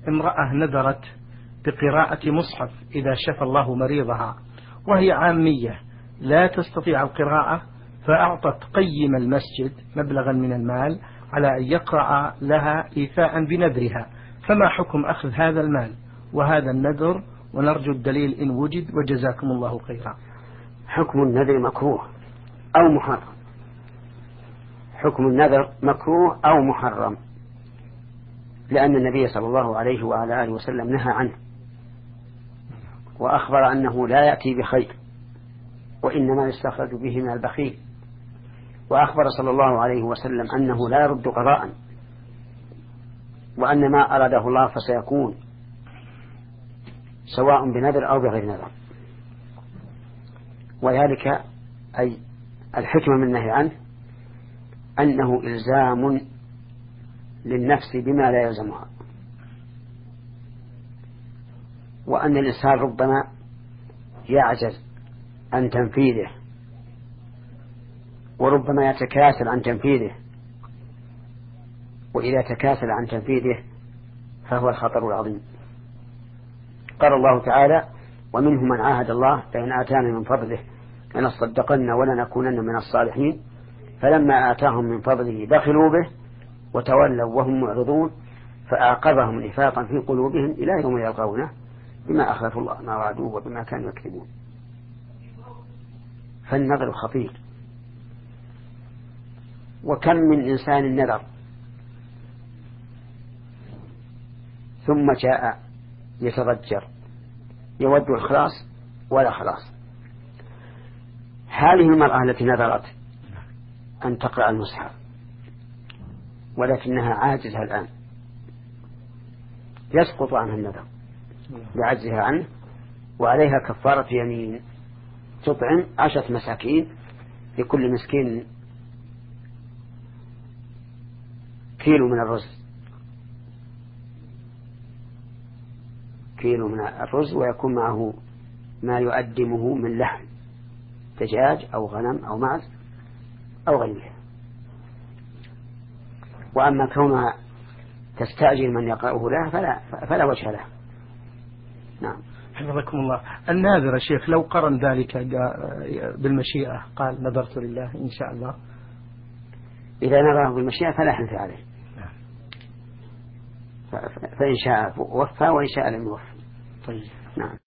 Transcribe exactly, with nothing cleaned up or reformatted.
امرأة نذرت بقراءة مصحف إذا شفى الله مريضها، وهي عامية لا تستطيع القراءة، فأعطت قيم المسجد مبلغا من المال على أن يقرأ لها إيفاء بنذرها، فما حكم أخذ هذا المال وهذا النذر؟ ونرجو الدليل إن وجد، وجزاكم الله خيرا. حكم النذر مكروه أو محرم. حكم النذر مكروه أو محرم، لأن النبي صلى الله عليه وعلى آله وسلم نهى عنه، وأخبر أنه لا يأتي بخير، وإنما يستخرج به من البخيل، وأخبر صلى الله عليه وسلم أنه لا يرد قضاء، وأن ما أراده الله فسيكون، سواء بنذر أو بغير نذر. وذلك أي الحكمة من النهي عنه أنه إلزام للنفس بما لا يلزمها، وأن الإنسان ربما يعجز عن تنفيذه، وربما يتكاسل عن تنفيذه، وإذا تكاسل عن تنفيذه فهو الخطر العظيم. قال الله تعالى: ومنهم من عاهد الله لئن آتانا من فضله لنصدقن ولنكونن من الصالحين فلما آتاهم من فضله بخلوا به وتولوا وهم معرضون فأعقبهم نفاقا في قلوبهم إلى يوم يلقونه بما أخلفوا الله ما وعدوه وبما كانوا يكذبون. فالنذر خطير، وكم من إنسان نذر ثم جاء يتضجر يود الخلاص ولا خلاص. هذه المرأة التي نذرت أن تقرأ المصحف ولكنها عاجزة الآن، يسقط عنها النذر لعجزها عنه، وعليها كفارة يمين، تطعم عشرة مساكين، لكل مسكين كيلو من الرز، كيلو من الرز، ويكون معه ما يقدمه من لحم دجاج أو غنم أو معز أو غيره. وأما كونها تستأجر من يقرأه لها فلا, فلا وجه له. نعم. حفظكم الله. الناذر يا شيخ لو قرن ذلك بالمشيئة، قال نذرت لله إن شاء الله، إذا نذره بالمشيئة فلا حنث عليه، فإن شاء وفى وإن شاء لم يوفى. طيب. نعم.